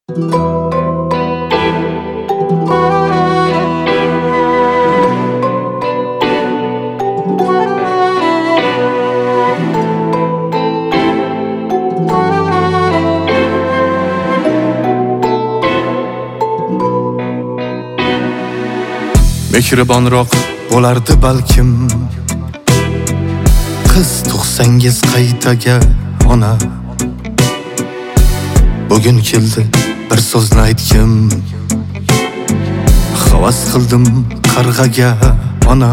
Mehribonroq bo'lardi balkim qiz tug'sangiz qaytaga ona. Bugun keldi bir so'zni aytgim, havas qildim qarg'aga ona.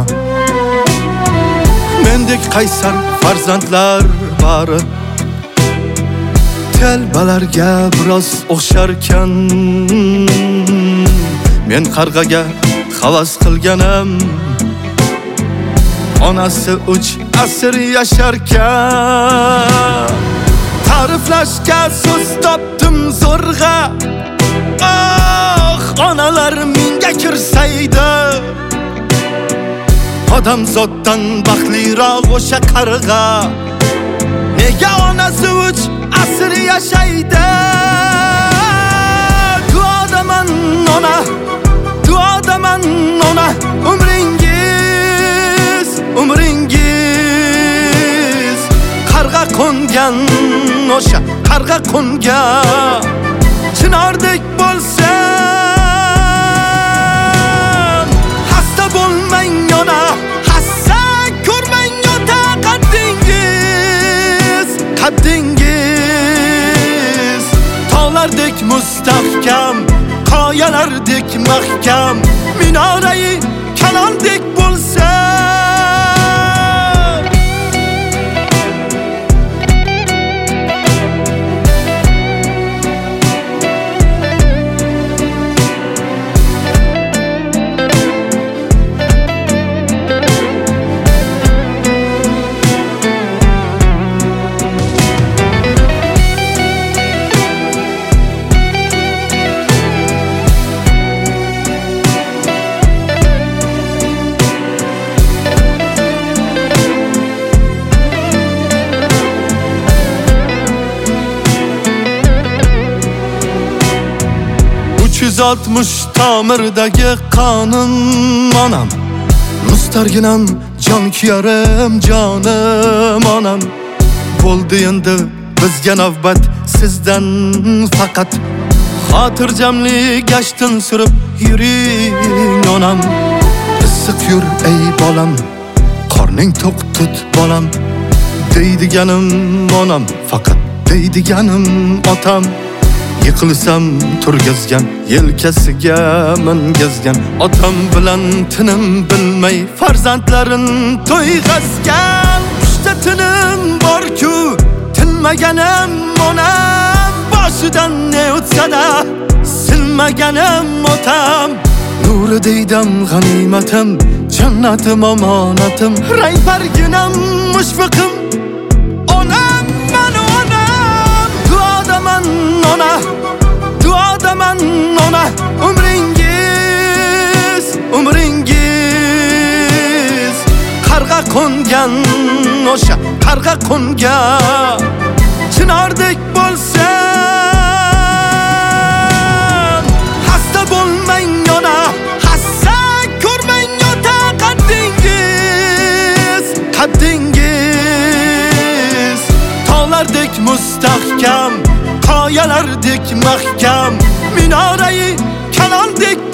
Mendek qaysar farzandlar bari telbalarga biroz o'xsharkan. Men qarg'aga havas qilganim onasi 3 asr yasharkan. Ta'riflashga so'z topdim zo'rg'a, onalar menga kirsaydi. Odamzoddan baxtliroq o'sha qarg'a, nega onasi 3 asr yashaydi? Duodaman ona, duodaman ona, umringiz qarg'a qo'ngan, o'sha qarg'a qo'ngan chinordek bo'lsin. Xasta bo'lmang ona, hassa ko'rmang ota qaddingiz tog'lardek mustahkam, qoyalardek mahkam, minorai kalondek bo'lsa. Tamirdagi qonim onam, mustarginam, jon kuyarim, jonim onam. Bo'ldi endi bizga navbat sizdan faqat xotirjamlik gashtin surib yuring onam. Issiq yur ey bolam, qorning to'q tut bolam, deydiganim onam, faqat deydiganim otam. Yiqilsam turgazgan, yelkasiga mingazgan, otam bilan tinim bilmay farzandlarin to'yg'azgan. Uchta tinim bor-ku, tinmaganim onam, boshidan ne o'tsa-da silmaganim otam. Nuri deydam g'animatim, jannatim omonatim, rangbarginam mushfiqim onam, men onam. Duodaman ona, duodaman ona, umringiz qarg'a qo'ngan, o'sha qarg'a qo'ngan chinordek bo'lsin. Xasta bo'lmang ona, hassa ko'rmang ota qaddingiz tog'lardek mustahkam, qoyalardek mahkam, minorai kalondek